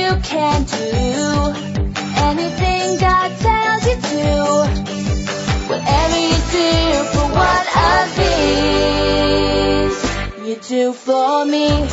you can do, anything God tells you to, whatever you do for one of these, you do for me.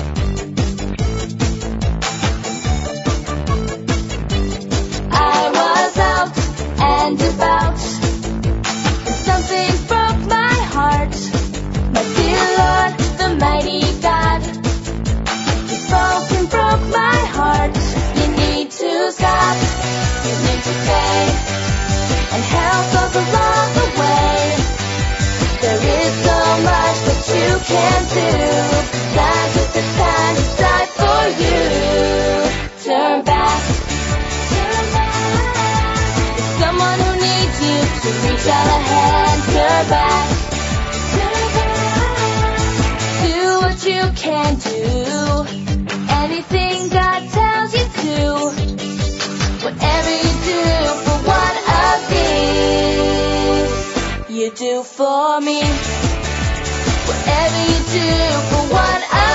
I was out and about, and something broke my heart. My dear Lord, the mighty God, you spoke and broke my heart. You need to stop, you need to pray, and help us along the way. There is so much that you can do. God took the time to die for you. Turn back, turn back. There's someone who needs you to reach out a hand. Turn back, turn back. Do what you can do, anything God tells you to, whatever you do for one of these, you do for me. Whatever you do for one of